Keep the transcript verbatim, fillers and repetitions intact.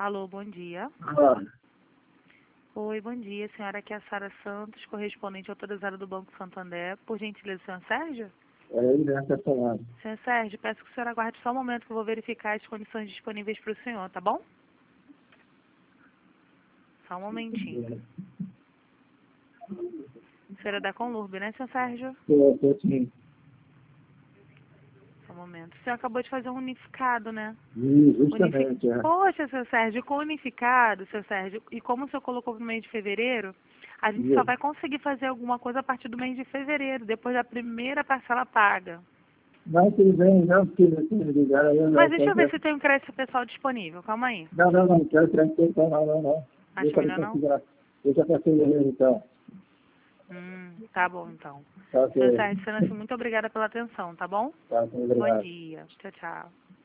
Alô, bom dia. Ah, Oi, bom dia, senhora. Aqui é a Sara Santos, correspondente autorizada do Banco Santander. Por gentileza, senhor Sérgio? é ele nessa falando. Senhor Sérgio, peço que o senhor aguarde só um momento que eu vou verificar as condições disponíveis para o senhor, tá bom? Só um momentinho. O senhor é da Conlurb, né, senhor Sérgio? Tô, tô sim. Só um momento. O senhor acabou de fazer um unificado, né? E, Unifi... justamente, é. Poxa, seu Sérgio, com unificado, seu Sérgio, e como o senhor colocou no mês de fevereiro, a gente só E, vai conseguir fazer alguma coisa a partir do mês de fevereiro, depois da primeira parcela paga. não, tudo bem, não, precisa se ligar aí, Mas não, deixa eu quero, ver se tem um crédito pessoal disponível, calma aí. não, não, não, quero tranquilo, não, não, não. Acha Deixa eu melhor não? considerar. Deixa para fevereiro, então. Hum, tá bom então. Tá Seu ok. Sérgio, muito obrigada pela atenção, tá bom? Tá, Bom obrigado. dia. Tchau, tchau.